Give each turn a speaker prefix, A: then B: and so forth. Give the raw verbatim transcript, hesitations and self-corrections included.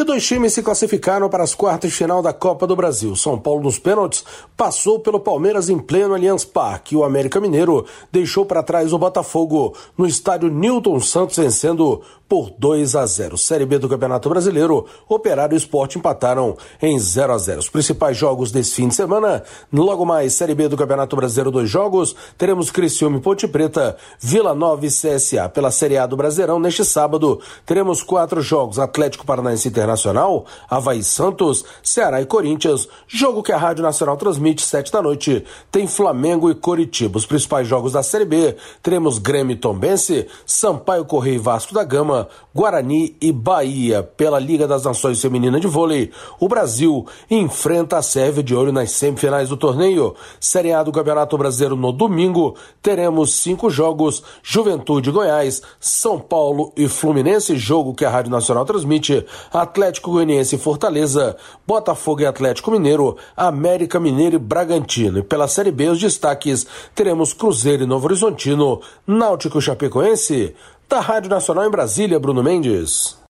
A: dois times se classificaram para as quartas de final da Copa do Brasil. São Paulo nos pênaltis passou pelo Palmeiras em pleno Allianz Parque. O América Mineiro deixou para trás o Botafogo no estádio Newton Santos, vencendo por dois a zero. Série B do Campeonato Brasileiro, Operário e Sport empataram em zero a zero. Os principais jogos desse fim de semana: logo mais, Série B do Campeonato Brasileiro, dois jogos. Teremos Criciúma e Ponte Preta, Vila Nova e C S A. Pela Série A do Brasileirão, neste sábado, teremos quatro jogos: Atlético Paranaense Internacional, Avaí Santos, Ceará e Corinthians. Jogo que a Rádio Nacional transmite sete da noite. Tem Flamengo e Coritiba. Os principais jogos da Série B: teremos Grêmio e Tombense, Sampaio Corrêa e Vasco da Gama, Guarani e Bahia. Pela Liga das Nações Feminina de Vôlei, o Brasil enfrenta a Sérvia, de olho nas semifinais do torneio. Série A do Campeonato Brasileiro no domingo, teremos cinco jogos: Juventude e Goiás, São Paulo e Fluminense, jogo que a Rádio Nacional transmite, Atlético Goianiense e Fortaleza, Botafogo e Atlético Mineiro, América Mineiro e Bragantino. E pela Série B, os destaques: teremos Cruzeiro e Novo Horizontino, Náutico e Chapecoense. Da Rádio Nacional em Brasília, Bruno Mendes.